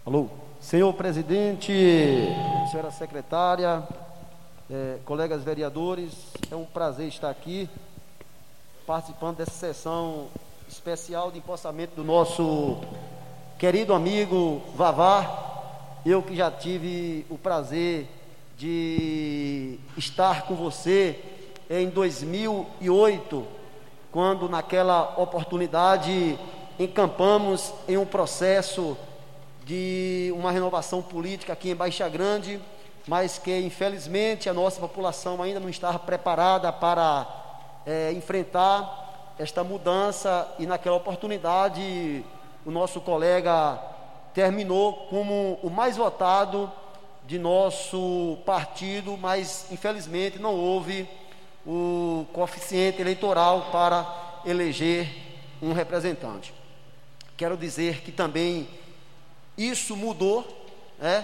Alô? Senhor presidente, senhora secretária, colegas vereadores, é um prazer estar aqui participando dessa sessão especial de empossamento do nosso querido amigo Vavá. Eu que já tive o prazer de estar com você em 2008, quando naquela oportunidade encampamos em um processo de uma renovação política aqui em Baixa Grande, mas que infelizmente a nossa população ainda não estava preparada para enfrentar esta mudança, e naquela oportunidade o nosso colega terminou como o mais votado de nosso partido, mas infelizmente não houve o coeficiente eleitoral para eleger um representante. Quero dizer que também isso mudou, né?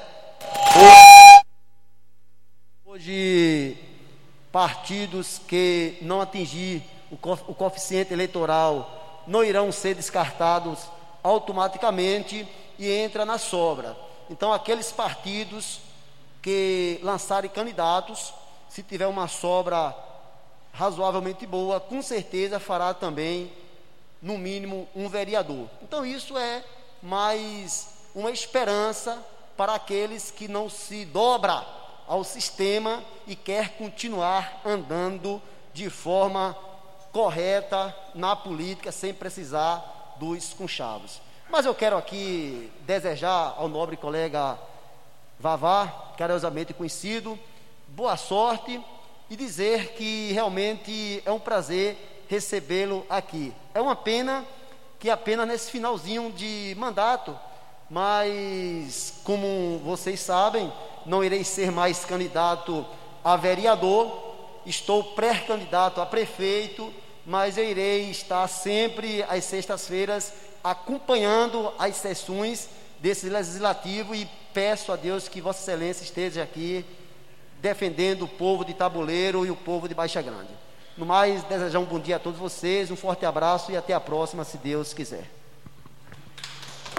Hoje, partidos que não atingir o coeficiente eleitoral não irão ser descartados automaticamente e entra na sobra. Então, aqueles partidos que lançarem candidatos, se tiver uma sobra razoavelmente boa, com certeza fará também, no mínimo, um vereador. Então, isso é mais uma esperança para aqueles que não se dobra ao sistema e quer continuar andando de forma correta na política, sem precisar dos conchavos. Mas eu quero aqui desejar ao nobre colega Vavá, carinhosamente conhecido, boa sorte, e dizer que realmente é um prazer recebê-lo aqui. É uma pena que apenas nesse finalzinho de mandato, mas como vocês sabem, não irei ser mais candidato a vereador, estou pré-candidato a prefeito, mas eu irei estar sempre às sextas-feiras acompanhando as sessões desse legislativo, e peço a Deus que Vossa Excelência esteja aqui defendendo o povo de Tabuleiro e o povo de Baixa Grande. No mais, desejar um bom dia a todos vocês, um forte abraço e até a próxima, se Deus quiser.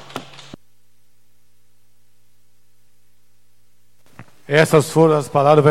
Essas foram as palavras